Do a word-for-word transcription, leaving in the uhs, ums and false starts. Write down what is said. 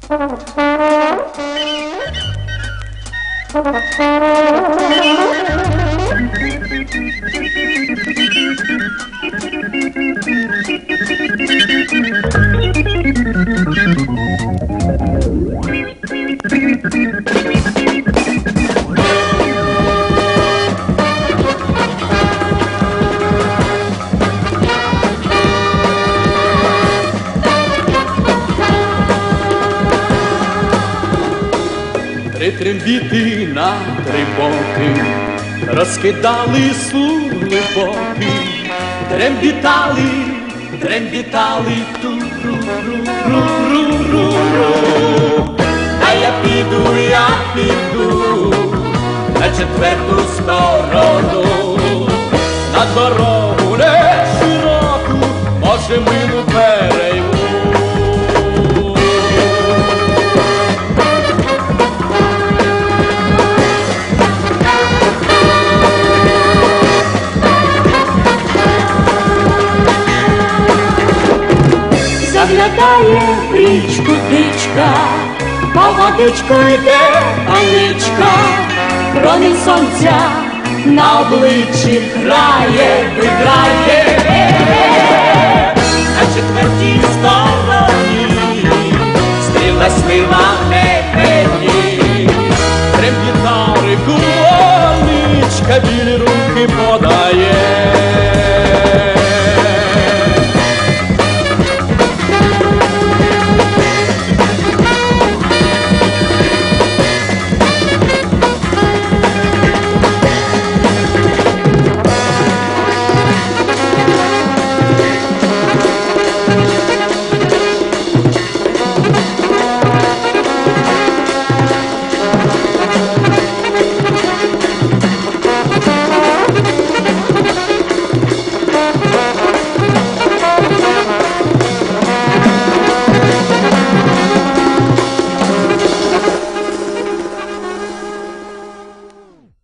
Три трембіти на три боки розкидали сули боки, трембітали, трембітали ту-ру-ру-ру-ру-ру. А я піду, я піду на четверту сторону, на дорогу не широку, може мину перейму. Заглядає в річку дичка, по водичку йде Аничка, промінь сонця на обличчі грає, виграє. На четвертій стороні